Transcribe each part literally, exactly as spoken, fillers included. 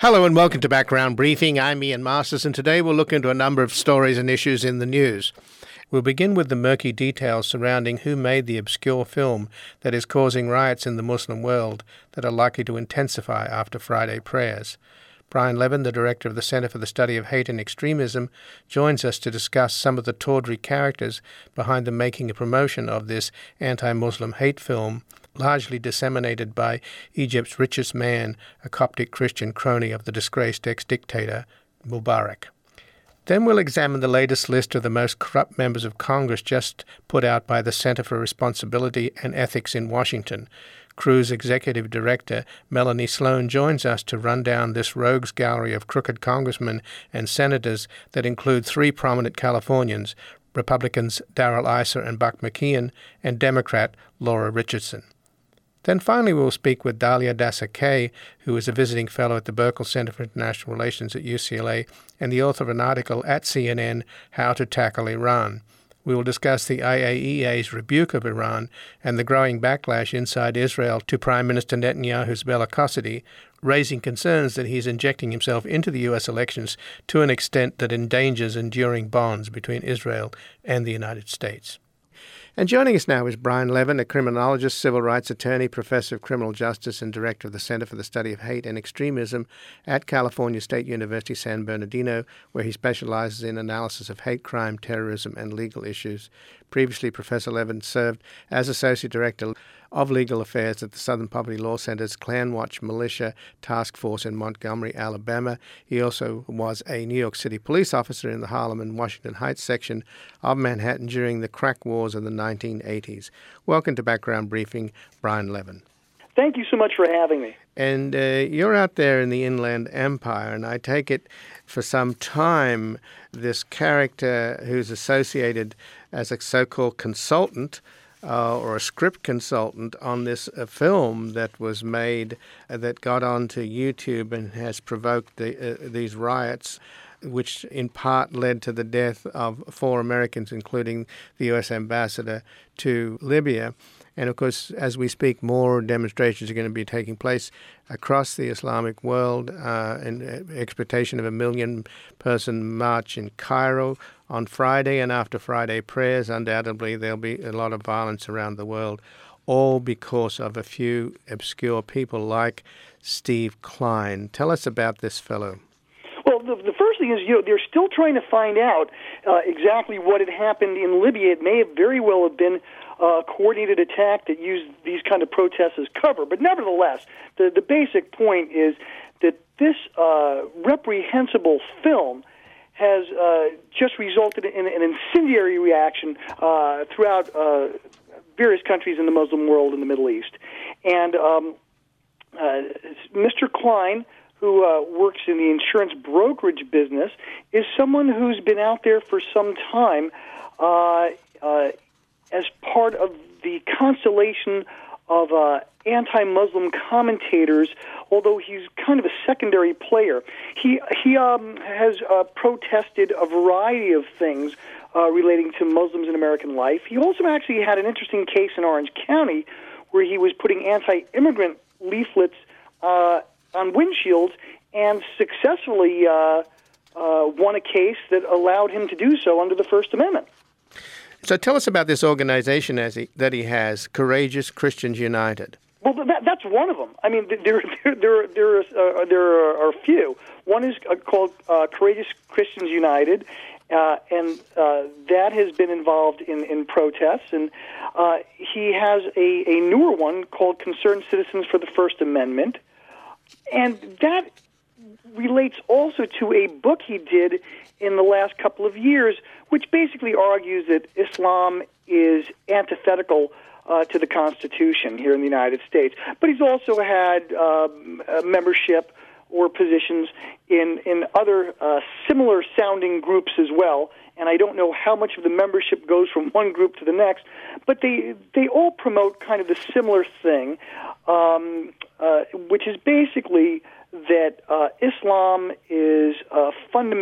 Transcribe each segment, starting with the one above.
Hello and welcome to Background Briefing. I'm Ian Masters, and today we'll look into a number of stories and issues in the news. We'll begin with the murky details surrounding who made the obscure film that is causing riots in the Muslim world that are likely to intensify after Friday prayers. Brian Levin, the director of the Center for the Study of Hate and Extremism, joins us to discuss some of the tawdry characters behind the making and promotion of this anti-Muslim hate film, largely disseminated by Egypt's richest man, a Coptic Christian crony of the disgraced ex-dictator Mubarak. Then we'll examine the latest list of the most corrupt members of Congress just put out by the Center for Responsibility and Ethics in Washington. Crew's executive director, Melanie Sloan, joins us to run down this rogues gallery of crooked congressmen and senators that include three prominent Californians, Republicans Darrell Issa and Buck McKeon, and Democrat Laura Richardson. Then finally we'll speak with Dalia Dasa-Kay, who is a visiting fellow at the Burkle Center for International Relations at U C L A and the author of an article at C N N, How to Tackle Iran. We will discuss the I A E A's rebuke of Iran and the growing backlash inside Israel to Prime Minister Netanyahu's bellicosity, raising concerns that he's injecting himself into the U S elections to an extent that endangers enduring bonds between Israel and the United States. And joining us now is Brian Levin, a criminologist, civil rights attorney, professor of criminal justice, and director of the Center for the Study of Hate and Extremism at California State University, San Bernardino, where he specializes in analysis of hate crime, terrorism, and legal issues. Previously, Professor Levin served as associate director of legal affairs at the Southern Poverty Law Center's Klan Watch Militia Task Force in Montgomery, Alabama. He also was a New York City police officer in the Harlem and Washington Heights section of Manhattan during the crack wars of the nineteen eighties. Welcome to Background Briefing, Brian Levin. Thank you so much for having me. And uh, you're out there in the Inland Empire, and I take it for some time this character who's associated as a so-called consultant uh, or a script consultant on this uh, film that was made uh, that got onto YouTube and has provoked the, uh, these riots, which in part led to the death of four Americans, including the U S ambassador to Libya. And, of course, as we speak, more demonstrations are going to be taking place across the Islamic world uh, in expectation of a million-person march in Cairo on Friday. And after Friday prayers, undoubtedly, there'll be a lot of violence around the world, all because of a few obscure people like Steve Klein. Tell us about this fellow. Well, the, the first thing is, you know, they're still trying to find out uh, exactly what had happened in Libya. It may have very well have been a coordinated attack that used these kind of protests as cover. But nevertheless, the, the basic point is that this uh, reprehensible film has uh, just resulted in an incendiary reaction uh, throughout uh, various countries in the Muslim world and the Middle East. And um, uh, Mister Klein, who uh, works in the insurance brokerage business, is someone who's been out there for some time uh, uh, as part of the constellation of uh, anti-Muslim commentators, although he's kind of a secondary player. He he um, has uh, protested a variety of things uh, relating to Muslims in American life. He also actually had an interesting case in Orange County where he was putting anti-immigrant leaflets uh, on windshields and successfully uh, uh, won a case that allowed him to do so under the First Amendment. So tell us about this organization as he, that he has, Courageous Christians United. Well, that, that's one of them. I mean, there there there there, uh, there are a few. One is uh, called uh, Courageous Christians United, uh, and uh, that has been involved in, in protests. And uh, he has a, a newer one called Concerned Citizens for the First Amendment, and that relates also to a book he did in the last couple of years, which basically argues that Islam is antithetical uh, to the Constitution here in the United States. But he's also had um, a membership or positions in, in other uh, similar-sounding groups as well, and I don't know how much of the membership goes from one group to the next, but they, they all promote kind of the similar thing, um, uh, which is basically that uh, Islam is uh,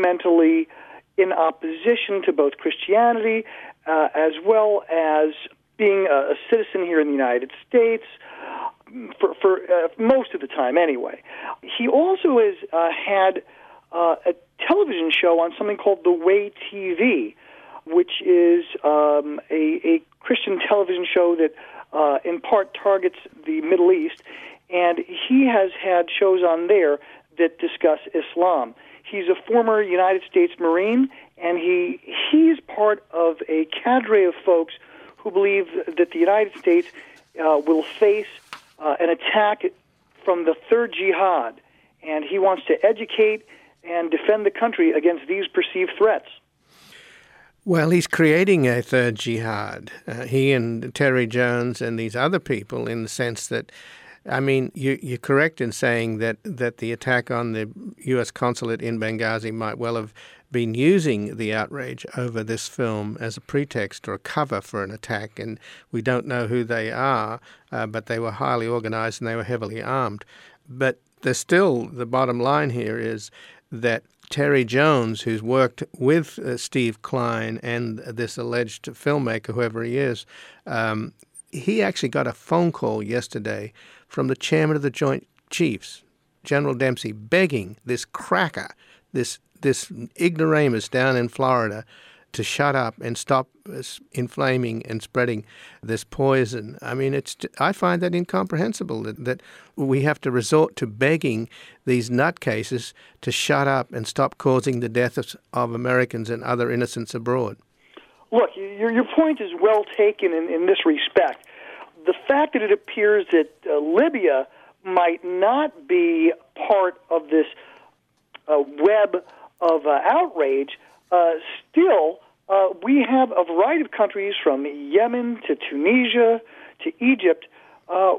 fundamentally in opposition to both Christianity uh, as well as being a, a citizen here in the United States, for, for uh, most of the time anyway. He also has uh, had uh, a television show on something called The Way T V, which is um, a, a Christian television show that uh, in part targets the Middle East, and he has had shows on there that discuss Islam. He's a former United States Marine, and he he's part of a cadre of folks who believe that the United States uh, will face uh, an attack from the third jihad, and he wants to educate and defend the country against these perceived threats. Well, he's creating a third jihad, uh, he and Terry Jones and these other people, in the sense that, I mean, you, you're correct in saying that, that the attack on the U S consulate in Benghazi might well have been using the outrage over this film as a pretext or a cover for an attack, and we don't know who they are, uh, but they were highly organized and they were heavily armed. But there's still, the bottom line here is that Terry Jones, who's worked with uh, Steve Klein and this alleged filmmaker, whoever he is, um, he actually got a phone call yesterday from the chairman of the Joint Chiefs, General Dempsey, begging this cracker, this this ignoramus down in Florida, to shut up and stop inflaming and spreading this poison. I mean, it's I find that incomprehensible that, that we have to resort to begging these nutcases to shut up and stop causing the death of, of Americans and other innocents abroad. Look, your, your point is well taken in, in this respect. The fact that it appears that uh, Libya might not be part of this uh, web of uh, outrage, uh, still, uh, we have a variety of countries from Yemen to Tunisia to Egypt uh,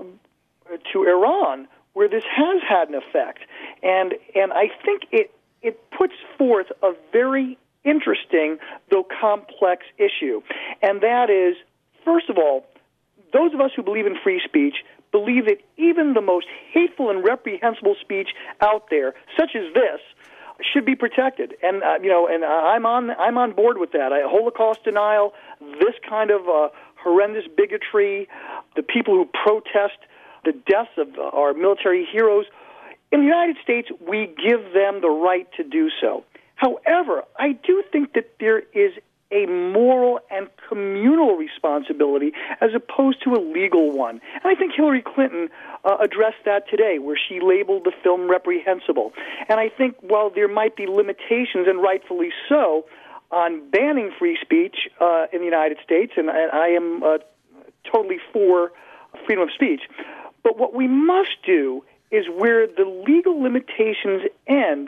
to Iran where this has had an effect. And and I think it it puts forth a very interesting, though complex, issue. And that is, first of all, those of us who believe in free speech believe that even the most hateful and reprehensible speech out there, such as this, should be protected, and uh, you know, and I'm on I'm on board with that. I, Holocaust denial, this kind of uh, horrendous bigotry, the people who protest the deaths of our military heroes. In the United States, we give them the right to do so. However, I do think that there is a moral and communal responsibility as opposed to a legal one. And I think Hillary Clinton uh, addressed that today, where she labeled the film reprehensible. And I think while there might be limitations, and rightfully so, on banning free speech uh, in the United States, and I, I am uh, totally for freedom of speech, but what we must do is where the legal limitations end,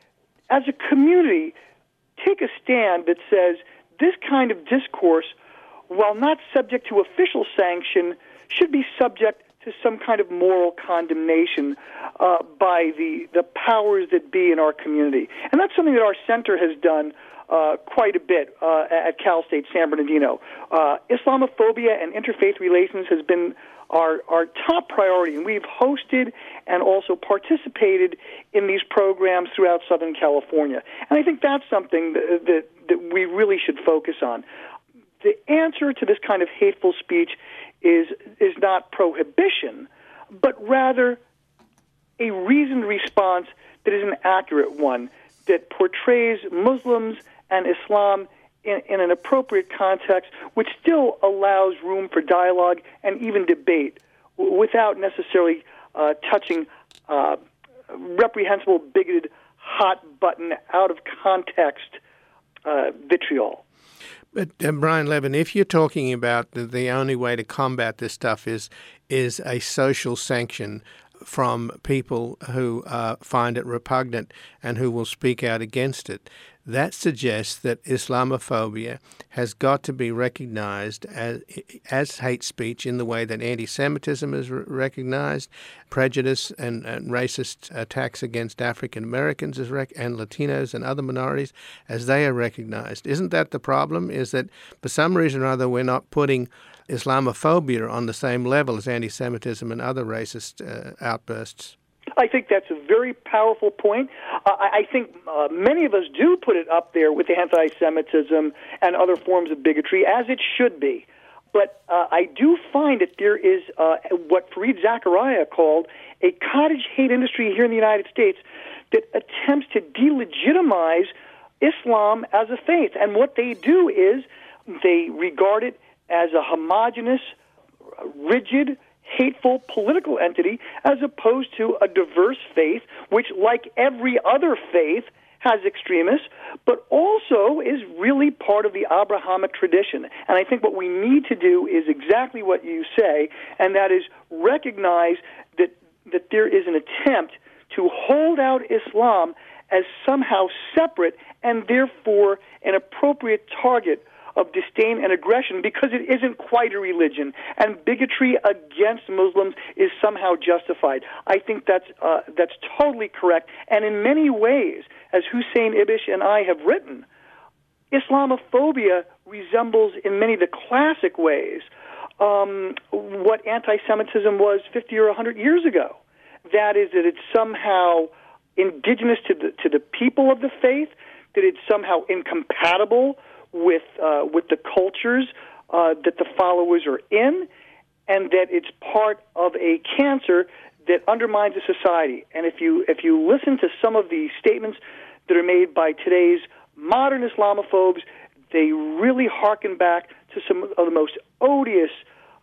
as a community, take a stand that says this kind of discourse, while not subject to official sanction, should be subject to some kind of moral condemnation uh, by the, the powers that be in our community. And that's something that our center has done uh, quite a bit uh, at Cal State San Bernardino. Uh, Islamophobia and interfaith relations has been our, our top priority, and we've hosted and also participated in these programs throughout Southern California. And I think that's something that, that, that we really should focus on. The answer to this kind of hateful speech is is not prohibition, but rather a reasoned response that is an accurate one, that portrays Muslims and Islam in, in an appropriate context, which still allows room for dialogue and even debate w- without necessarily uh, touching uh, reprehensible, bigoted, hot-button, out-of-context uh, vitriol. But uh, Brian Levin, if you're talking about the, the only way to combat this stuff is is a social sanction from people who uh, find it repugnant and who will speak out against it, that suggests that Islamophobia has got to be recognized as, as hate speech in the way that anti-Semitism is re- recognized, prejudice and, and racist attacks against African Americans is rec- and Latinos and other minorities as they are recognized. Isn't that the problem, is that for some reason or other we're not putting Islamophobia on the same level as anti-Semitism and other racist uh, outbursts? I think that's a very powerful point. Uh, I, I think uh, many of us do put it up there with anti-Semitism and other forms of bigotry, as it should be. but uh, I do find that there is uh, what Fareed Zakaria called a cottage hate industry here in the United States that attempts to delegitimize Islam as a faith. And what they do is they regard it as a homogenous, rigid, hateful political entity as opposed to a diverse faith, which, like every other faith, has extremists, but also is really part of the Abrahamic tradition. And I think what we need to do is exactly what you say, and that is recognize that that there is an attempt to hold out Islam as somehow separate and therefore an appropriate target of disdain and aggression because it isn't quite a religion, and bigotry against Muslims is somehow justified. I think that's uh, that's totally correct, and in many ways, as Hussein Ibish and I have written, Islamophobia resembles in many of the classic ways um, what anti-Semitism was fifty or one hundred years ago. That is, that it's somehow indigenous to the to the people of the faith, that it's somehow incompatible with uh, with the cultures uh, that the followers are in, and that it's part of a cancer that undermines a society. And if you if you listen to some of the statements that are made by today's modern Islamophobes, they really harken back to some of the most odious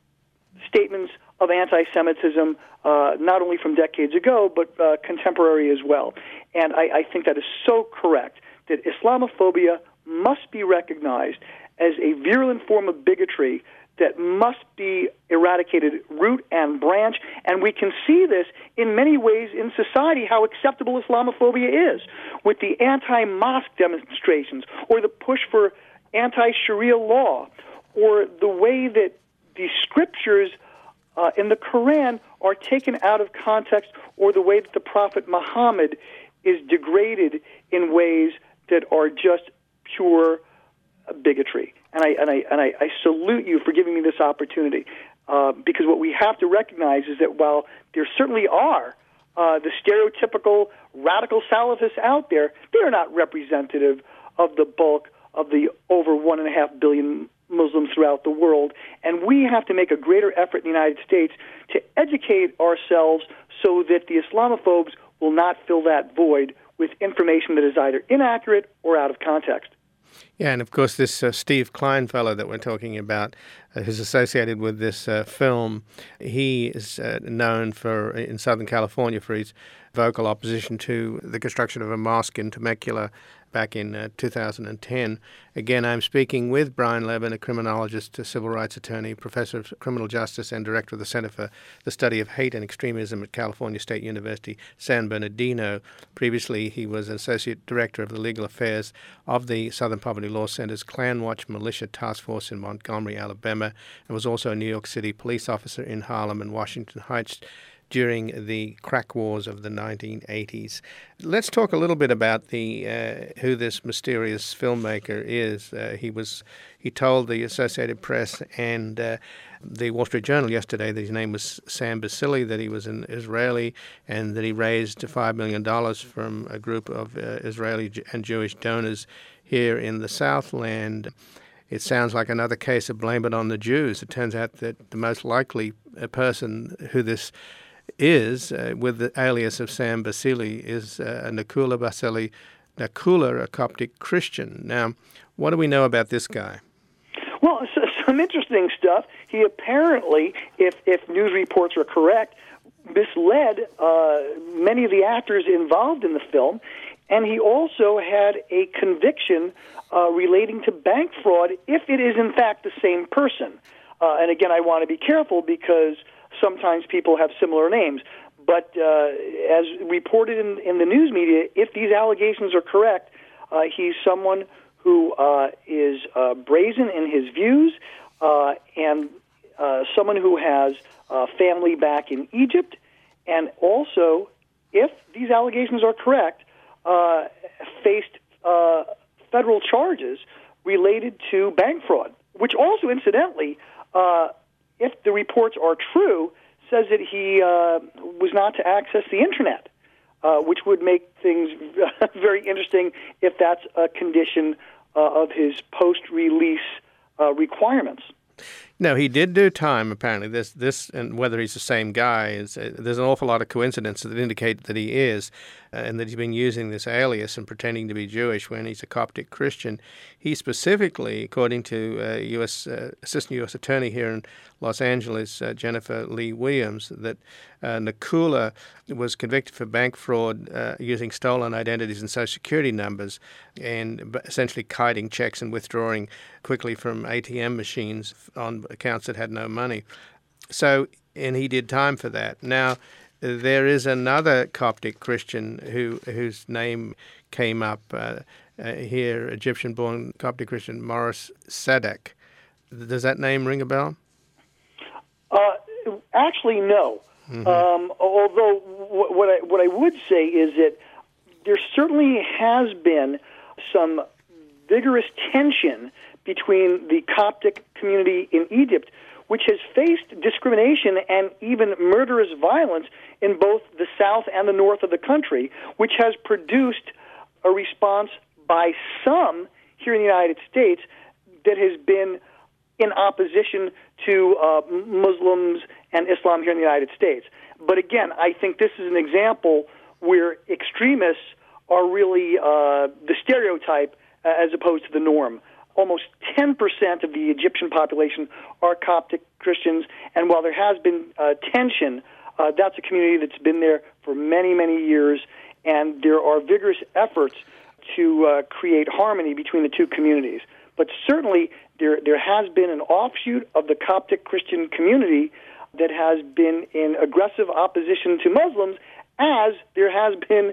statements of anti-Semitism, uh, not only from decades ago, but uh, contemporary as well. And I, I think that is so correct, that Islamophobia must be recognized as a virulent form of bigotry that must be eradicated root and branch. And we can see this in many ways in society, how acceptable Islamophobia is, with the anti-mosque demonstrations, or the push for anti-Sharia law, or the way that the scriptures uh, in the Quran are taken out of context, or the way that the Prophet Muhammad is degraded in ways that are just pure bigotry. And I and I and I, I salute you for giving me this opportunity, uh, because what we have to recognize is that while there certainly are uh, the stereotypical radical Salafists out there, they are not representative of the bulk of the over one and a half billion Muslims throughout the world. And we have to make a greater effort in the United States to educate ourselves so that the Islamophobes will not fill that void with information that is either inaccurate or out of context. Yeah, and of course this uh, Steve Klein fellow that we're talking about, uh, who's associated with this uh, film, he is uh, known for in Southern California for his vocal opposition to the construction of a mosque in Temecula back in uh, two thousand ten. Again, I'm speaking with Brian Levin, a criminologist, a civil rights attorney, professor of criminal justice, and director of the Center for the Study of Hate and Extremism at California State University, San Bernardino. Previously, he was associate director of the legal affairs of the Southern Poverty Law Center's Klan Watch Militia Task Force in Montgomery, Alabama, and was also a New York City police officer in Harlem and Washington Heights during the crack wars of the nineteen eighties. Let's talk a little bit about the uh, who this mysterious filmmaker is. Uh, he was he told the Associated Press and uh, the Wall Street Journal yesterday that his name was Sam Basili, that he was an Israeli, and that he raised five million dollars from a group of uh, Israeli and Jewish donors here in the Southland. It sounds like another case of blame it on the Jews. It turns out that the most likely person who this is, uh, with the alias of Sam Basili, is uh, Nakula Basili Nakula, a Coptic Christian. Now, what do we know about this guy? Well, so, some interesting stuff. He apparently, if, if news reports are correct, misled uh, many of the actors involved in the film, and he also had a conviction uh, relating to bank fraud, if it is in fact the same person. Uh, and again, I want to be careful because sometimes people have similar names. But uh, as reported in, in the news media, if these allegations are correct, uh, he's someone who uh, is uh, brazen in his views uh, and uh, someone who has uh, family back in Egypt. And also, if these allegations are correct, uh, faced uh, federal charges related to bank fraud, which also, incidentally, uh, if the reports are true, says that he uh, was not to access the Internet, uh, which would make things very interesting if that's a condition uh, of his post-release uh, requirements. No, he did do time, apparently. This, this, and whether he's the same guy, is uh, there's an awful lot of coincidences that indicate that he is, uh, and that he's been using this alias and pretending to be Jewish when he's a Coptic Christian. He specifically, according to uh, U S Uh, Assistant U S Attorney here in Los Angeles, uh, Jennifer Lee Williams, that uh, Nakula was convicted for bank fraud uh, using stolen identities and social security numbers, and essentially kiting checks and withdrawing quickly from A T M machines on accounts that had no money. So, and he did time for that. Now, there is another Coptic Christian who whose name came up uh, uh, here, Egyptian-born Coptic Christian Morris Sadek. Does that name ring a bell? Uh, actually, no. Mm-hmm. Um, although w- what I what I would say is that there certainly has been some vigorous tension between the Coptic community in Egypt, which has faced discrimination and even murderous violence in both the south and the north of the country, which has produced a response by some here in the United States that has been in opposition to uh, Muslims and Islam here in the United States. But again, I think this is an example where extremists are really uh, the stereotype uh, as opposed to the norm. Almost ten percent of the Egyptian population are Coptic Christians, and while there has been uh, tension, uh, that's a community that's been there for many, many years, and there are vigorous efforts to uh, create harmony between the two communities. But certainly, there there has been an offshoot of the Coptic Christian community that has been in aggressive opposition to Muslims, as there has been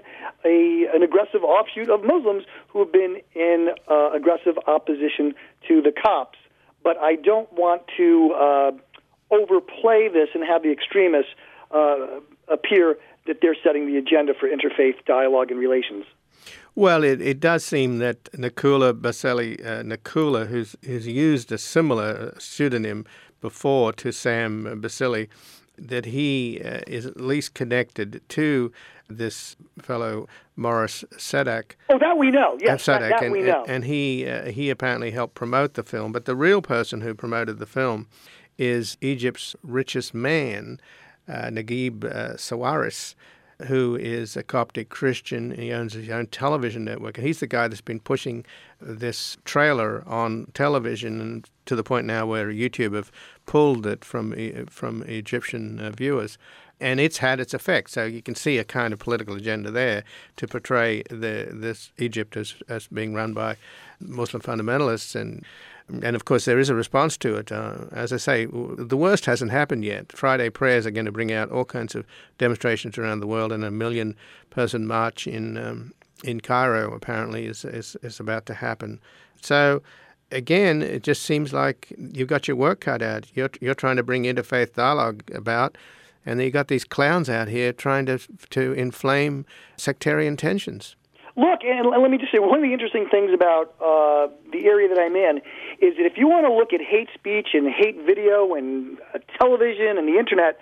a an aggressive offshoot of Muslims who have been in uh, aggressive opposition to the Copts. But I don't want to uh, overplay this and have the extremists uh, appear that they're setting the agenda for interfaith dialogue and relations. Well, it, it does seem that Nakula Baseli uh, Nakula, who's, who's used a similar pseudonym before to Sam Basili, that he uh, is at least connected to this fellow Morris Sadek. Oh, that we know. Yes, uh, Sadek, that, that and, we know. And he uh, he apparently helped promote the film. But the real person who promoted the film is Egypt's richest man, uh, Naguib uh, Sawiris, who is a Coptic Christian. He owns his own television network. And he's the guy that's been pushing this trailer on television, and to the point now where YouTube have pulled it from from Egyptian uh, viewers. And it's had its effect. So you can see a kind of political agenda there to portray the this Egypt as, as being run by Muslim fundamentalists. And And, of course, there is a response to it. Uh, as I say, the worst hasn't happened yet. Friday prayers are going to bring out all kinds of demonstrations around the world, and a million-person march in um, in Cairo, apparently, is, is, is about to happen. So, again, it just seems like you've got your work cut out. You're, you're trying to bring interfaith dialogue about, and then you've got these clowns out here trying to to inflame sectarian tensions. Look, and let me just say, one of the interesting things about uh, the area that I'm in is that if you want to look at hate speech and hate video and uh, television and the Internet,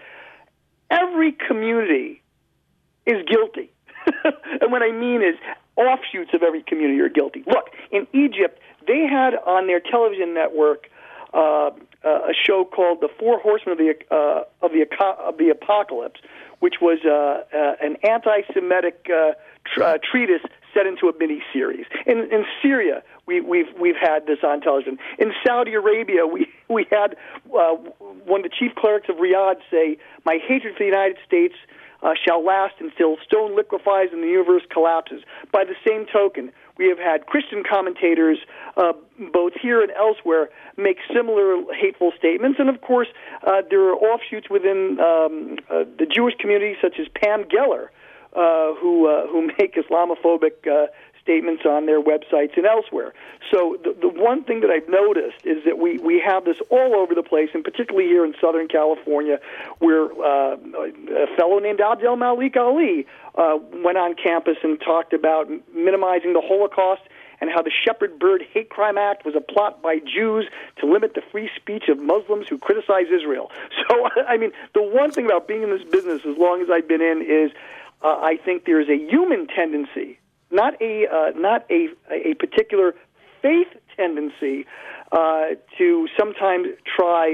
every community is guilty. And what I mean is offshoots of every community are guilty. Look, in Egypt, they had on their television network uh, a show called The Four Horsemen of the, uh, of the, of the Apocalypse, which was uh, uh, an anti-Semitic uh, tr- uh, treatise set into a mini-series. In, in Syria, we, we've we've had this on television. In Saudi Arabia, we we had uh, one of the chief clerics of Riyadh say, "My hatred for the United States uh, shall last until stone liquefies and the universe collapses." By the same token, we have had Christian commentators, uh, both here and elsewhere, make similar hateful statements. And of course, uh, there are offshoots within um, uh, the Jewish community, such as Pam Geller, Uh, who uh, who make Islamophobic uh, statements on their websites and elsewhere. So the, the one thing that I've noticed is that we, we have this all over the place, and particularly here in Southern California, where uh, a fellow named Abdel Malik Ali uh, went on campus and talked about minimizing the Holocaust and how the Shepherd Bird Hate Crime Act was a plot by Jews to limit the free speech of Muslims who criticize Israel. So, I mean, the one thing about being in this business as long as I've been in is Uh, I think there is a human tendency, not a uh, not a a particular faith tendency, uh, to sometimes try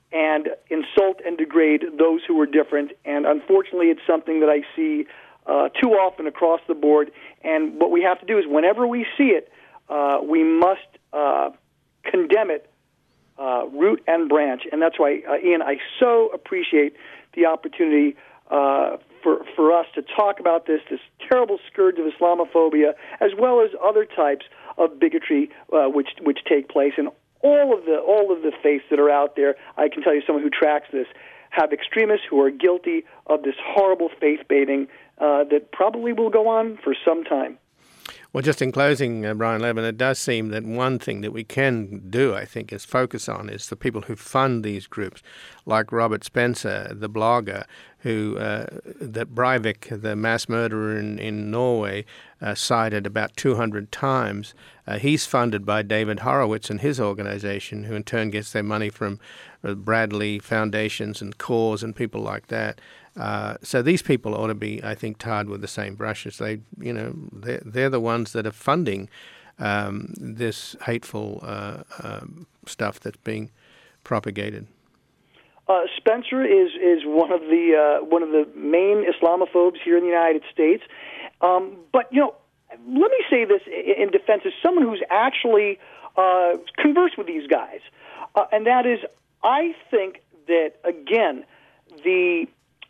and insult and degrade those who are different. And unfortunately, it's something that I see uh, too often across the board. And what we have to do is whenever we see it, uh, we must uh, condemn it, uh, root and branch. And that's why, uh, Ian, I so appreciate the opportunity uh, for, for us to talk about this, this terrible scourge of Islamophobia, as well as other types of bigotry uh, which which take place. And all of the all of the faiths that are out there, I can tell you, someone who tracks this, have extremists who are guilty of this horrible faith baiting uh, that probably will go on for some time. Well, just in closing, uh, Brian Levin, it does seem that one thing that we can do, I think, is focus on is the people who fund these groups, like Robert Spencer, the blogger, who uh, that Breivik, the mass murderer in, in Norway, uh, cited about two hundred times. Uh, he's funded by David Horowitz and his organization, who in turn gets their money from uh, Bradley Foundations and CAUSE and people like that. Uh, so these people ought to be, I think, tarred with the same brushes. They, you know, they're, they're the ones that are funding um, this hateful uh, uh, stuff that's being propagated. Uh, Spencer is is one of the uh, one of the main Islamophobes here in the United States. Um, but you know, let me say this in defense of someone who's actually uh, conversed with these guys, uh, and that is, I think that again, the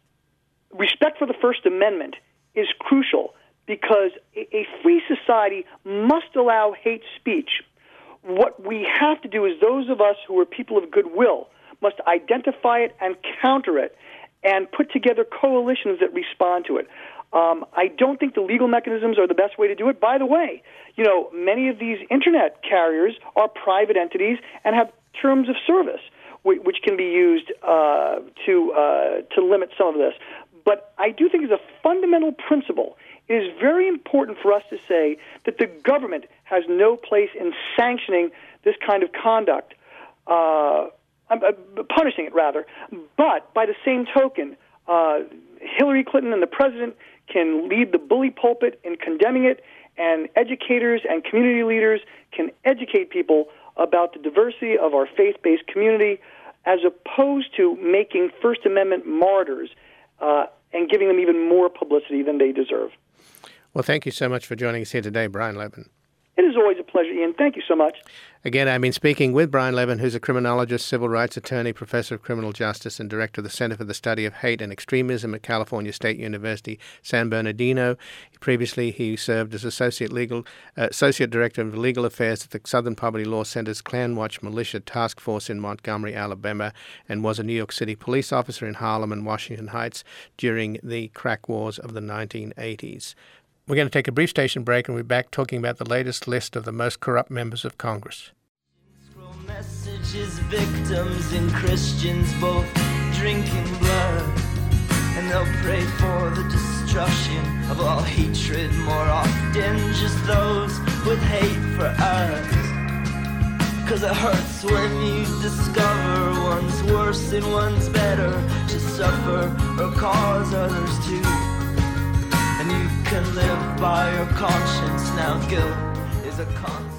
respect for the First Amendment is crucial because a free society must allow hate speech. What we have to do is those of us who are people of goodwill must identify it and counter it and put together coalitions that respond to it. Um, I don't think the legal mechanisms are the best way to do it. By the way, you know, many of these Internet carriers are private entities and have terms of service, which can be used uh, to uh, to limit some of this. But I do think as a fundamental principle, it is very important for us to say that the government has no place in sanctioning this kind of conduct, uh, uh, punishing it rather. But by the same token, uh, Hillary Clinton and the president can lead the bully pulpit in condemning it, and educators and community leaders can educate people about the diversity of our faith-based community, as opposed to making First Amendment martyrs uh, and giving them even more publicity than they deserve. Well, thank you so much for joining us here today, Brian Levin. It is always a pleasure, Ian. Thank you so much. Again, I've been speaking with Brian Levin, who's a criminologist, civil rights attorney, professor of criminal justice, and director of the Center for the Study of Hate and Extremism at California State University, San Bernardino. Previously, he served as associate legal uh, associate director of legal affairs at the Southern Poverty Law Center's Klan Watch Militia Task Force in Montgomery, Alabama, and was a New York City police officer in Harlem and Washington Heights during the crack wars of the nineteen eighties. We're going to take a brief station break and we'll be back talking about the latest list of the most corrupt members of Congress. Scroll messages, victims and Christians both drinking blood, and they'll pray for the destruction of all hatred, more often just those with hate for us. Cause it hurts when you discover one's worse and one's better, to suffer or cause others to. And you can live by your conscience now. Guilt is a consequence.